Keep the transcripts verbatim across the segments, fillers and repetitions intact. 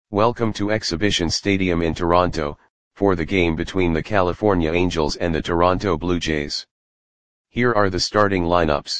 Welcome to Exhibition Stadium in Toronto, for the game between the California Angels and the Toronto Blue Jays. Here are the starting lineups.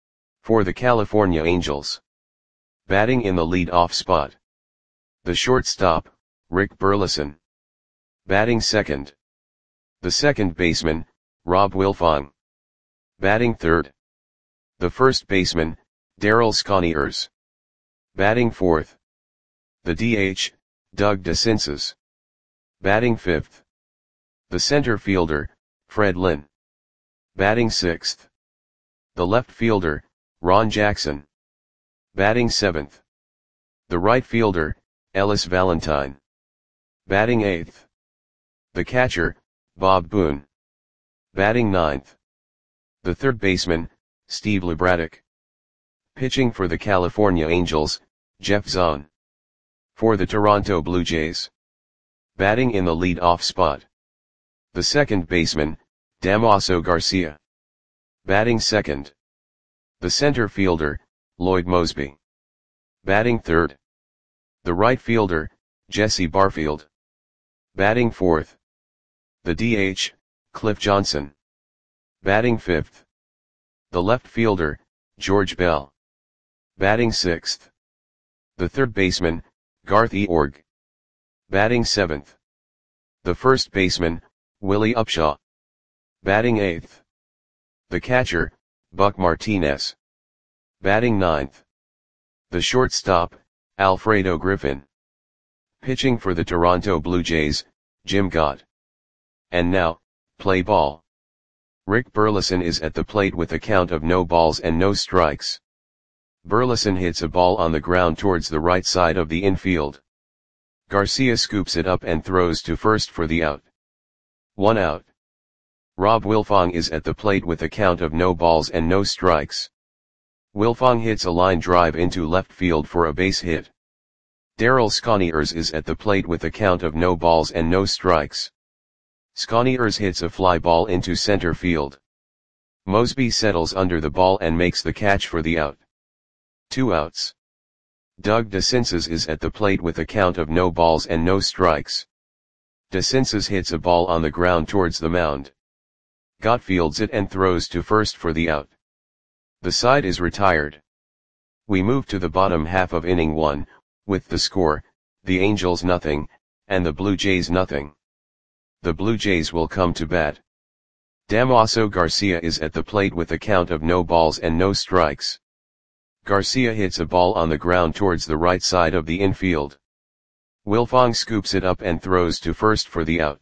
For the California Angels. Batting in the lead-off spot. The shortstop, Rick Burleson. Batting second. The second baseman, Rob Wilfong. Batting third. The first baseman, Darryl Sconiers. Batting fourth. The D H, Doug DeCinces. Batting fifth. The center fielder, Fred Lynn. Batting sixth. The left fielder, Ron Jackson. Batting seventh. The right fielder, Ellis Valentine. Batting eighth. The catcher, Bob Boone. Batting ninth. The third baseman, Steve LeBraddock. Pitching for the California Angels, Jeff Zahn. For the Toronto Blue Jays. Batting in the lead-off spot. The second baseman, Damaso Garcia. Batting second. The center fielder, Lloyd Moseby. Batting third. The right fielder, Jesse Barfield. Batting fourth. The D H, Cliff Johnson. Batting fifth. The left fielder, George Bell. Batting sixth. The third baseman, Garth Eorg. Batting seventh. The first baseman, Willie Upshaw. Batting eighth. The catcher, Buck Martinez. Batting ninth. The shortstop, Alfredo Griffin. Pitching for the Toronto Blue Jays, Jim Gott. And now, play ball. Rick Burleson is at the plate with a count of no balls and no strikes. Burleson hits a ball on the ground towards the right side of the infield. Garcia scoops it up and throws to first for the out. One out. Rob Wilfong is at the plate with a count of no balls and no strikes. Wilfong hits a line drive into left field for a base hit. Darryl Sconiers is at the plate with a count of no balls and no strikes. Sconiers hits a fly ball into center field. Moseby settles under the ball and makes the catch for the out. Two outs. Doug DeCinces is at the plate with a count of no balls and no strikes. DeCinces hits a ball on the ground towards the mound. Gott fields it and throws to first for the out. The side is retired. We move to the bottom half of inning one, with the score, the Angels nothing, and the Blue Jays nothing. The Blue Jays will come to bat. Damaso Garcia is at the plate with a count of no balls and no strikes. Garcia hits a ball on the ground towards the right side of the infield. Wilfong scoops it up and throws to first for the out.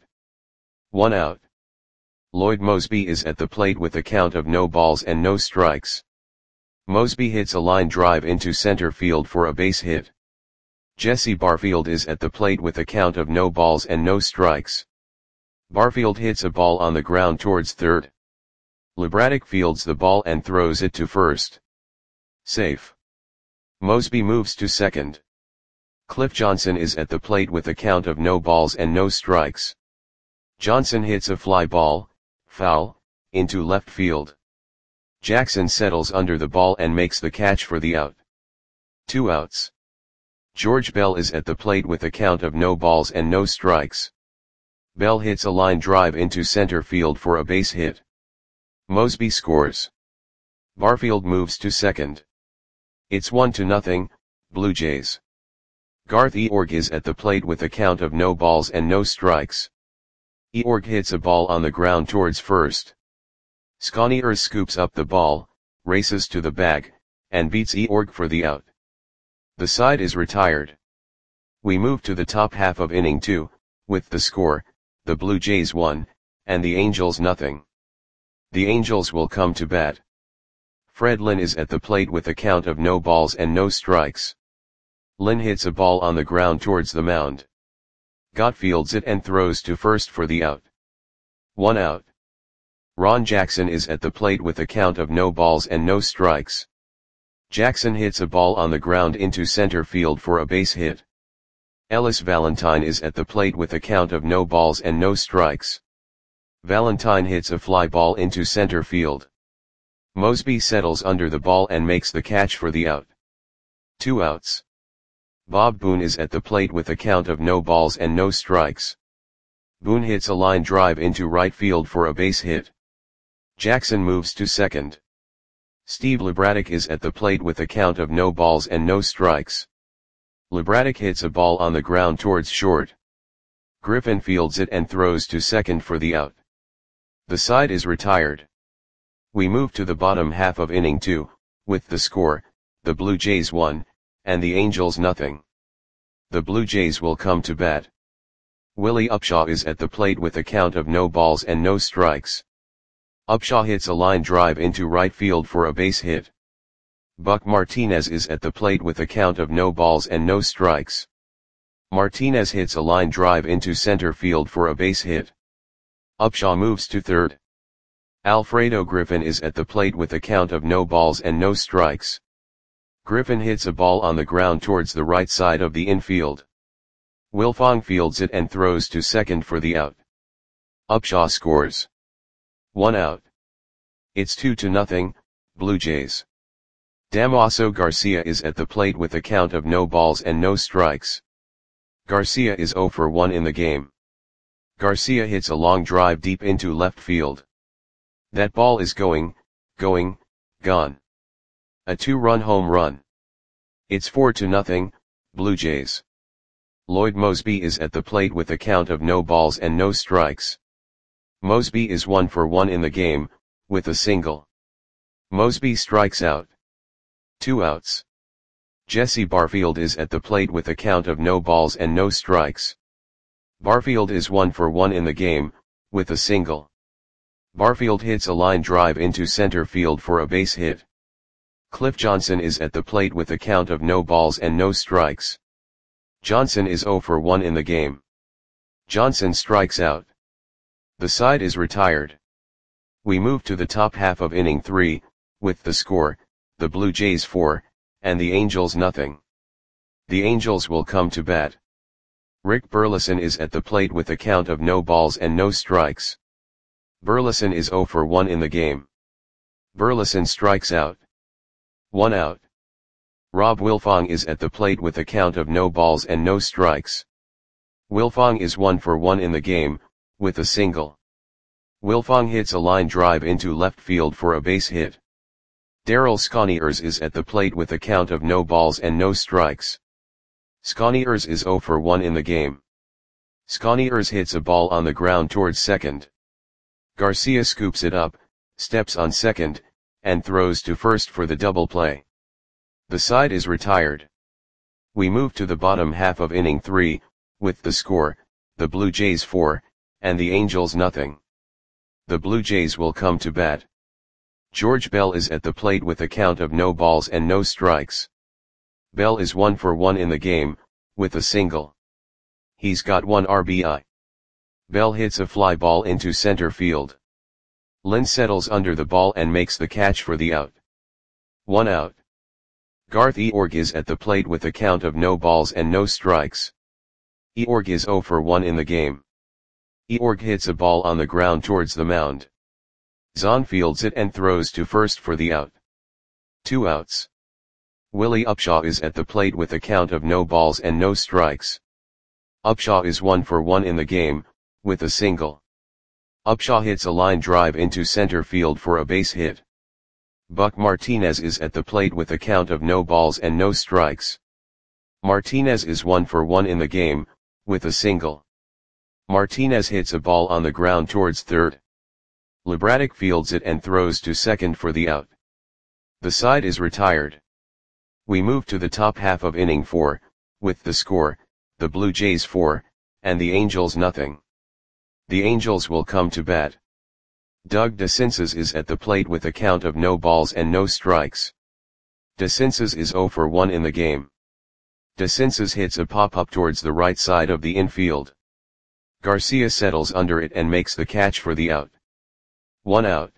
One out. Lloyd Moseby is at the plate with a count of no balls and no strikes. Moseby hits a line drive into center field for a base hit. Jesse Barfield is at the plate with a count of no balls and no strikes. Barfield hits a ball on the ground towards third. LeBraddock fields the ball and throws it to first. Safe. Moseby moves to second. Cliff Johnson is at the plate with a count of no balls and no strikes. Johnson hits a fly ball, foul, into left field. Jackson settles under the ball and makes the catch for the out. Two outs. George Bell is at the plate with a count of no balls and no strikes. Bell hits a line drive into center field for a base hit. Moseby scores. Barfield moves to second. It's one to nothing, Blue Jays. Garth Eorg is at the plate with a count of no balls and no strikes. Eorg hits a ball on the ground towards first. Sconiers scoops up the ball, races to the bag, and beats Eorg for the out. The side is retired. We move to the top half of inning two, with the score, the Blue Jays one, and the Angels nothing. The Angels will come to bat. Fred Lynn is at the plate with a count of no balls and no strikes. Lynn hits a ball on the ground towards the mound. Gott fields it and throws to first for the out. One out. Ron Jackson is at the plate with a count of no balls and no strikes. Jackson hits a ball on the ground into center field for a base hit. Ellis Valentine is at the plate with a count of no balls and no strikes. Valentine hits a fly ball into center field. Moseby settles under the ball and makes the catch for the out. Two outs. Bob Boone is at the plate with a count of no balls and no strikes. Boone hits a line drive into right field for a base hit. Jackson moves to second. Steve Lebradek is at the plate with a count of no balls and no strikes. Lebradek hits a ball on the ground towards short. Griffin fields it and throws to second for the out. The side is retired. We move to the bottom half of inning two, with the score, the Blue Jays one, and the Angels nothing. The Blue Jays will come to bat. Willie Upshaw is at the plate with a count of no balls and no strikes. Upshaw hits a line drive into right field for a base hit. Buck Martinez is at the plate with a count of no balls and no strikes. Martinez hits a line drive into center field for a base hit. Upshaw moves to third. Alfredo Griffin is at the plate with a count of no balls and no strikes. Griffin hits a ball on the ground towards the right side of the infield. Wilfong fields it and throws to second for the out. Upshaw scores. One out. It's two to nothing, Blue Jays. Damaso Garcia is at the plate with a count of no balls and no strikes. Garcia is zero for one in the game. Garcia hits a long drive deep into left field. That ball is going, going, gone. A two-run home run. It's four to nothing, Blue Jays. Lloyd Mosby is at the plate with a count of no balls and no strikes. Mosby is one for one in the game, with a single. Mosby strikes out. Two outs. Jesse Barfield is at the plate with a count of no balls and no strikes. Barfield is one for one in the game, with a single. Barfield hits a line drive into center field for a base hit. Cliff Johnson is at the plate with a count of no balls and no strikes. Johnson is zero for one in the game. Johnson strikes out. The side is retired. We move to the top half of inning three, with the score, the Blue Jays four, and the Angels nothing. The Angels will come to bat. Rick Burleson is at the plate with a count of no balls and no strikes. Burleson is zero for one in the game. Burleson strikes out. One out. Rob Wilfong is at the plate with a count of no balls and no strikes. Wilfong is one for one in the game, with a single. Wilfong hits a line drive into left field for a base hit. Darryl Sconiers is at the plate with a count of no balls and no strikes. Sconiers is zero for one in the game. Sconiers hits a ball on the ground towards second. Garcia scoops it up, steps on second, and throws to first for the double play. The side is retired. We move to the bottom half of inning three, with the score, the Blue Jays four, and the Angels nothing. The Blue Jays will come to bat. George Bell is at the plate with a count of no balls and no strikes. Bell is one for one in the game, with a single. He's got one R B I. Bell hits a fly ball into center field. Lynn settles under the ball and makes the catch for the out. One out. Garth Eorg is at the plate with a count of no balls and no strikes. Eorg is zero for one in the game. Eorg hits a ball on the ground towards the mound. Zahn fields it and throws to first for the out. Two outs. Willie Upshaw is at the plate with a count of no balls and no strikes. Upshaw is one for one in the game, with a single. Upshaw hits a line drive into center field for a base hit. Buck Martinez is at the plate with a count of no balls and no strikes. Martinez is one for one in the game, with a single. Martinez hits a ball on the ground towards third. Lebradek fields it and throws to second for the out. The side is retired. We move to the top half of inning four, with the score, the Blue Jays four, and the Angels nothing. The Angels will come to bat. Doug DeCinces is at the plate with a count of no balls and no strikes. DeCinces is zero for one in the game. DeCinces hits a pop-up towards the right side of the infield. Garcia settles under it and makes the catch for the out. One out.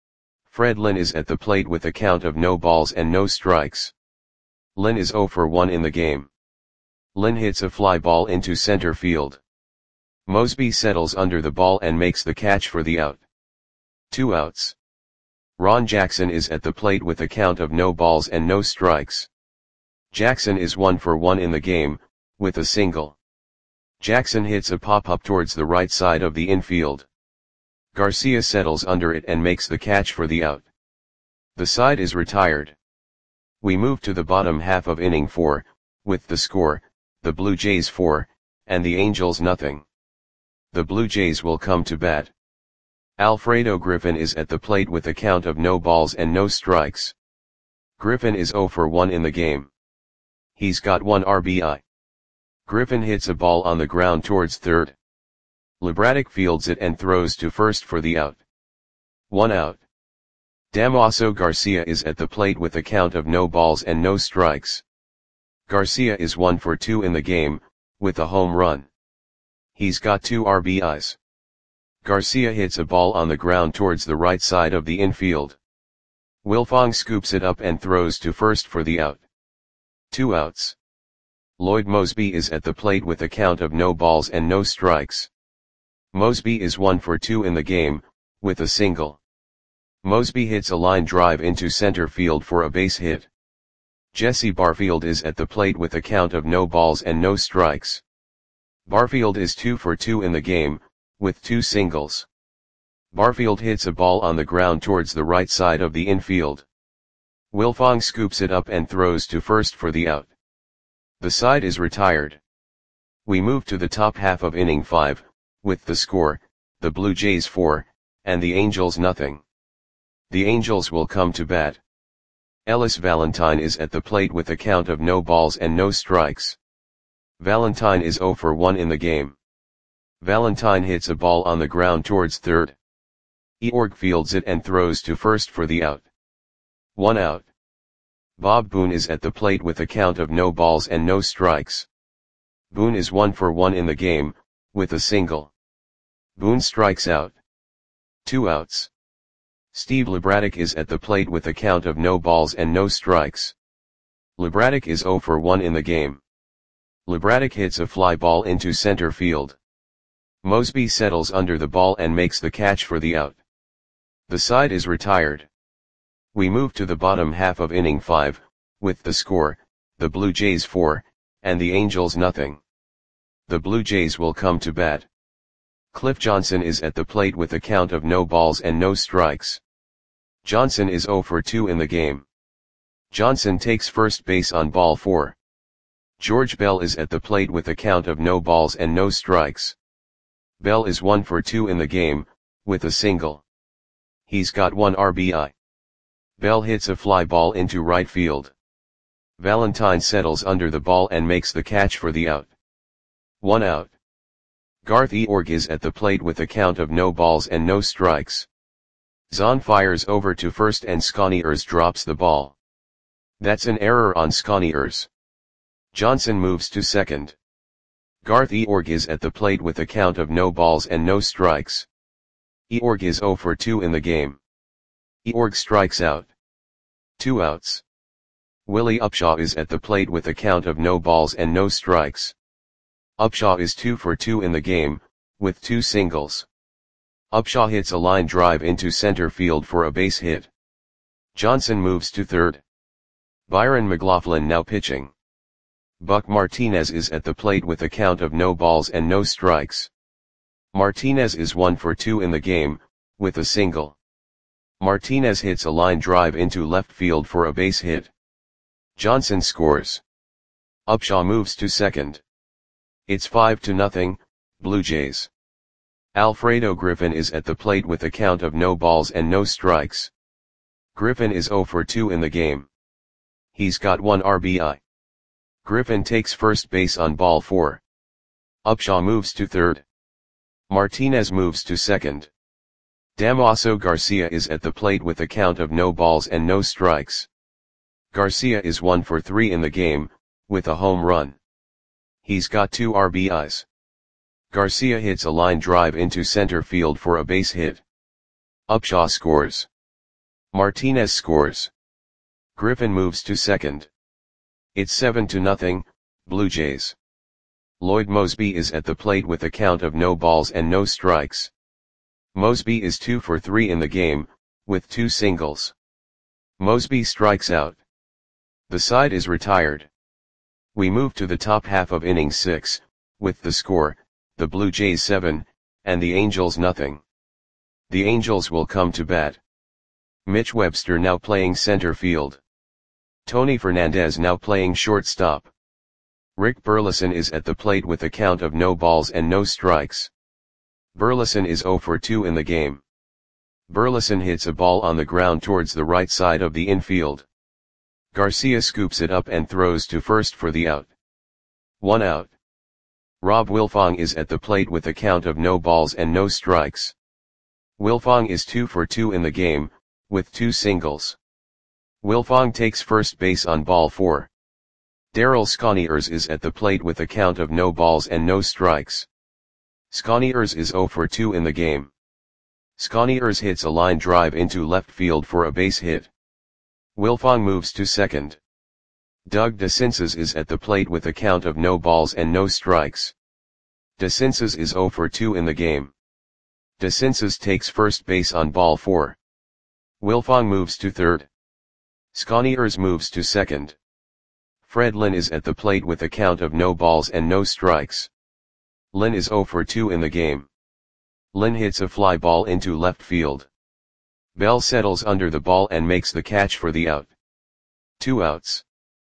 Fred Lynn is at the plate with a count of no balls and no strikes. Lynn is zero for one in the game. Lynn hits a fly ball into center field. Mosby settles under the ball and makes the catch for the out. Two outs. Ron Jackson is at the plate with a count of no balls and no strikes. Jackson is one for one in the game, with a single. Jackson hits a pop-up towards the right side of the infield. Garcia settles under it and makes the catch for the out. The side is retired. We move to the bottom half of inning four, with the score, the Blue Jays four, and the Angels nothing. The Blue Jays will come to bat. Alfredo Griffin is at the plate with a count of no balls and no strikes. Griffin is zero for one in the game. He's got one R B I. Griffin hits a ball on the ground towards third. LeBraddock fields it and throws to first for the out. One out. Damaso Garcia is at the plate with a count of no balls and no strikes. Garcia is one for two in the game, with a home run. He's got two R B Is. Garcia hits a ball on the ground towards the right side of the infield. Wilfong scoops it up and throws to first for the out. Two outs. Lloyd Moseby is at the plate with a count of no balls and no strikes. Moseby is one for two in the game, with a single. Moseby hits a line drive into center field for a base hit. Jesse Barfield is at the plate with a count of no balls and no strikes. Barfield is two for two in the game, with two singles. Barfield hits a ball on the ground towards the right side of the infield. Wilfong scoops it up and throws to first for the out. The side is retired. We move to the top half of inning five, with the score, the Blue Jays four, and the Angels nothing. The Angels will come to bat. Ellis Valentine is at the plate with a count of no balls and no strikes. Valentine is zero for one in the game. Valentine hits a ball on the ground towards third. Eorg fields it and throws to first for the out. One out. Bob Boone is at the plate with a count of no balls and no strikes. Boone is one for one in the game, with a single. Boone strikes out. Two outs. Steve LeBraddock is at the plate with a count of no balls and no strikes. LeBraddock is zero for one in the game. LeBraddock hits a fly ball into center field. Moseby settles under the ball and makes the catch for the out. The side is retired. We move to the bottom half of inning five, with the score, the Blue Jays four, and the Angels nothing. The Blue Jays will come to bat. Cliff Johnson is at the plate with a count of no balls and no strikes. Johnson is zero for two in the game. Johnson takes first base on ball four. George Bell is at the plate with a count of no balls and no strikes. Bell is one for two in the game, with a single. He's got one R B I. Bell hits a fly ball into right field. Valentine settles under the ball and makes the catch for the out. One out. Garth Eorg is at the plate with a count of no balls and no strikes. Zahn fires over to first and Sconiers drops the ball. That's an error on Sconiers. Johnson moves to second. Garth Eorg is at the plate with a count of no balls and no strikes. Eorg is zero for two in the game. Eorg strikes out. Two outs. Willie Upshaw is at the plate with a count of no balls and no strikes. Upshaw is two for two in the game, with two singles. Upshaw hits a line drive into center field for a base hit. Johnson moves to third. Byron McLaughlin now pitching. Buck Martinez is at the plate with a count of no balls and no strikes. Martinez is one for two in the game, with a single. Martinez hits a line drive into left field for a base hit. Johnson scores. Upshaw moves to second. It's five to nothing, Blue Jays. Alfredo Griffin is at the plate with a count of no balls and no strikes. Griffin is zero for two in the game. He's got one R B I. Griffin takes first base on ball four. Upshaw moves to third. Martinez moves to second. Damaso Garcia is at the plate with a count of no balls and no strikes. Garcia is one for three in the game, with a home run. He's got two R B Is. Garcia hits a line drive into center field for a base hit. Upshaw scores. Martinez scores. Griffin moves to second. It's seven to nothing, Blue Jays. Lloyd Moseby is at the plate with a count of no balls and no strikes. Moseby is two for three in the game, with two singles. Moseby strikes out. The side is retired. We move to the top half of inning six, with the score, the Blue Jays seven, and the Angels nothing. The Angels will come to bat. Mitch Webster now playing center field. Tony Fernandez now playing shortstop. Rick Burleson is at the plate with a count of no balls and no strikes. Burleson is oh for two in the game. Burleson hits a ball on the ground towards the right side of the infield. Garcia scoops it up and throws to first for the out. One out. Rob Wilfong is at the plate with a count of no balls and no strikes. Wilfong is two for two in the game, with two singles. Wilfong takes first base on ball four. Darryl Sconiers is at the plate with a count of no balls and no strikes. Sconiers is oh for two in the game. Sconiers hits a line drive into left field for a base hit. Wilfong moves to second. Doug DeCinces is at the plate with a count of no balls and no strikes. DeCinces is oh for two in the game. DeCinces takes first base on ball four. Wilfong moves to third. Sconiers moves to second. Fred Lynn is at the plate with a count of no balls and no strikes. Lynn is oh for two in the game. Lynn hits a fly ball into left field. Bell settles under the ball and makes the catch for the out. Two outs.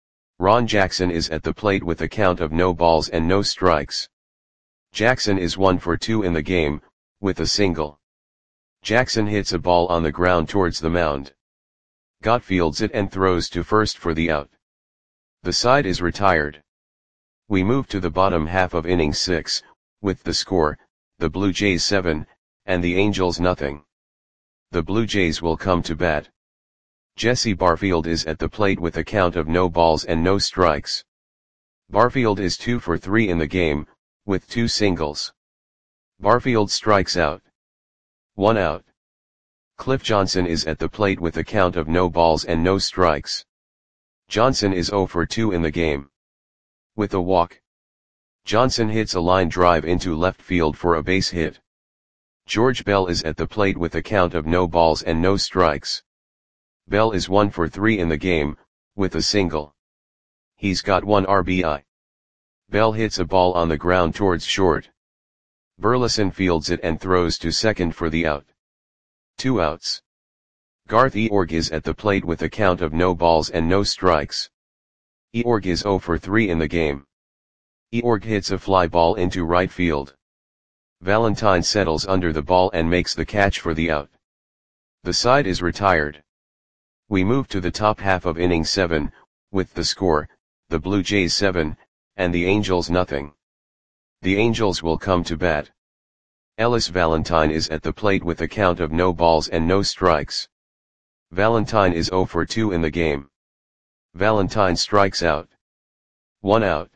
Ron Jackson is at the plate with a count of no balls and no strikes. Jackson is one for two in the game, with a single. Jackson hits a ball on the ground towards the mound. Gott fields it and throws to first for the out. The side is retired. We move to the bottom half of inning six, with the score, the Blue Jays seven, and the Angels nothing. The Blue Jays will come to bat. Jesse Barfield is at the plate with a count of no balls and no strikes. Barfield is two for three in the game, with two singles. Barfield strikes out. One out. Cliff Johnson is at the plate with a count of no balls and no strikes. Johnson is oh for two in the game. With a walk. Johnson hits a line drive into left field for a base hit. George Bell is at the plate with a count of no balls and no strikes. Bell is one for three in the game, with a single. He's got one R B I. Bell hits a ball on the ground towards short. Burleson fields it and throws to second for the out. Two outs. Garth Eorg is at the plate with a count of no balls and no strikes. Eorg is oh for three in the game. Eorg hits a fly ball into right field. Valentine settles under the ball and makes the catch for the out. The side is retired. We move to the top half of inning seven, with the score, the Blue Jays seven, and the Angels nothing. The Angels will come to bat. Ellis Valentine is at the plate with a count of no balls and no strikes. Valentine is oh for two in the game. Valentine strikes out. One out.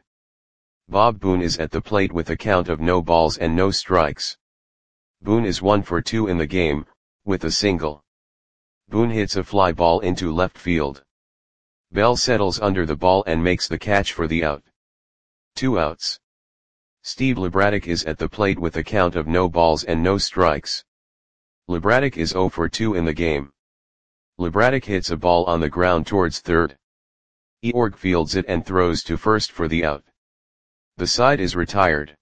Bob Boone is at the plate with a count of no balls and no strikes. Boone is one for two in the game, with a single. Boone hits a fly ball into left field. Bell settles under the ball and makes the catch for the out. Two outs. Steve LeBraddock is at the plate with a count of no balls and no strikes. LeBraddock is oh for two in the game. LeBraddock hits a ball on the ground towards third. Eorg fields it and throws to first for the out. The side is retired.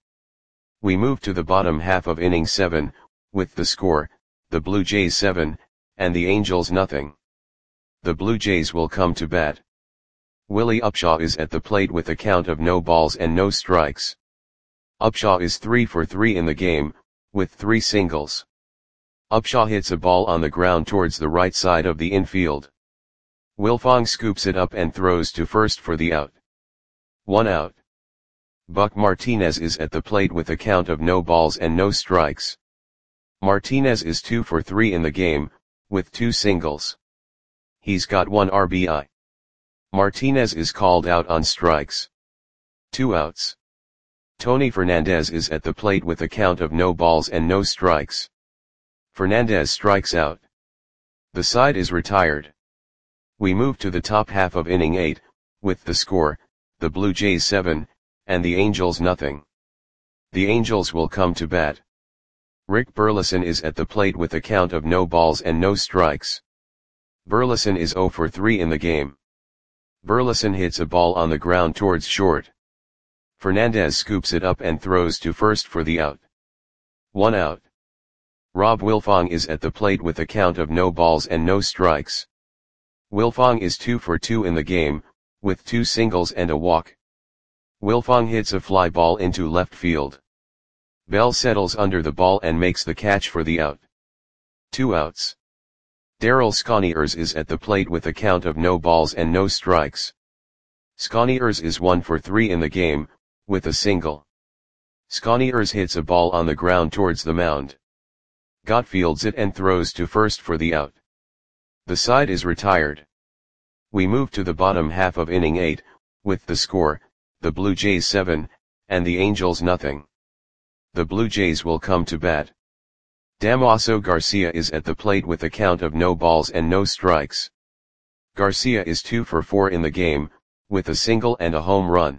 We move to the bottom half of inning seven, with the score, the Blue Jays seven, and the Angels nothing. The Blue Jays will come to bat. Willie Upshaw is at the plate with a count of no balls and no strikes. Upshaw is three for three in the game, with three singles. Upshaw hits a ball on the ground towards the right side of the infield. Wilfong scoops it up and throws to first for the out. One out. Buck Martinez is at the plate with a count of no balls and no strikes. Martinez is two for three in the game, with two singles. He's got one R B I. Martinez is called out on strikes. Two outs. Tony Fernandez is at the plate with a count of no balls and no strikes. Fernandez strikes out. The side is retired. We move to the top half of inning eight, with the score, the Blue Jays seven, and the Angels nothing. The Angels will come to bat. Rick Burleson is at the plate with a count of no balls and no strikes. Burleson is oh for three in the game. Burleson hits a ball on the ground towards short. Fernandez scoops it up and throws to first for the out. One out. Rob Wilfong is at the plate with a count of no balls and no strikes. Wilfong is two for two in the game, with two singles and a walk. Wilfong hits a fly ball into left field. Bell settles under the ball and makes the catch for the out. Two outs. Darryl Sconiers is at the plate with a count of no balls and no strikes. Sconiers is one for three in the game, with a single. Sconiers hits a ball on the ground towards the mound. Gott fields it and throws to first for the out. The side is retired. We move to the bottom half of inning eight, with the score, the Blue Jays seven, and the Angels nothing. The Blue Jays will come to bat. Damaso Garcia is at the plate with a count of no balls and no strikes. Garcia is two for four in the game, with a single and a home run.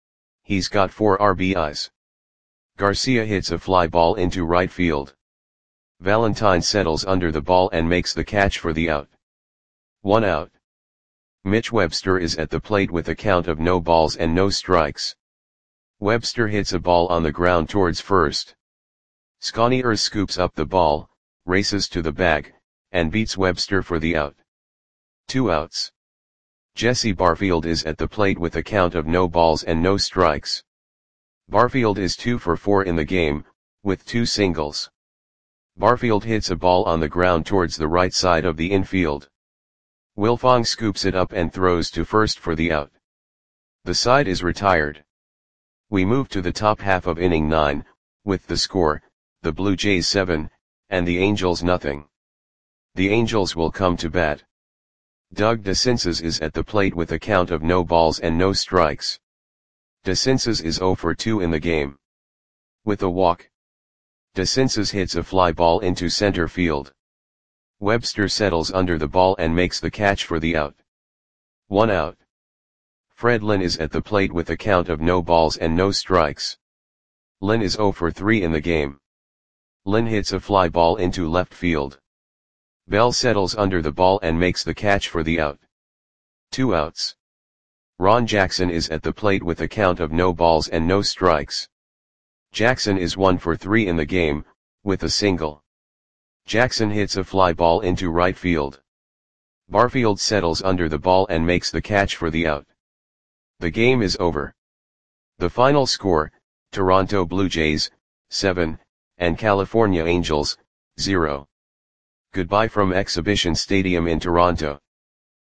He's got four R B Is. Garcia hits a fly ball into right field. Valentine settles under the ball and makes the catch for the out. One out. Mitch Webster is at the plate with a count of no balls and no strikes. Webster hits a ball on the ground towards first. Sconiers scoops up the ball, races to the bag, and beats Webster for the out. Two outs. Jesse Barfield is at the plate with a count of no balls and no strikes. Barfield is two for four in the game, with two singles. Barfield hits a ball on the ground towards the right side of the infield. Wilfong scoops it up and throws to first for the out. The side is retired. We move to the top half of inning nine, with the score, the Blue Jays seven, and the Angels nothing. The Angels will come to bat. Doug DeCinces is at the plate with a count of no balls and no strikes. DeCinces is zero for two in the game. With a walk. DeCinces hits a fly ball into center field. Webster settles under the ball and makes the catch for the out. One out. Fred Lynn is at the plate with a count of no balls and no strikes. Lynn is zero for three in the game. Lynn hits a fly ball into left field. Bell settles under the ball and makes the catch for the out. Two outs. Ron Jackson is at the plate with a count of no balls and no strikes. Jackson is one for three in the game, with a single. Jackson hits a fly ball into right field. Barfield settles under the ball and makes the catch for the out. The game is over. The final score, Toronto Blue Jays, seven, and California Angels, zero. Goodbye from Exhibition Stadium in Toronto.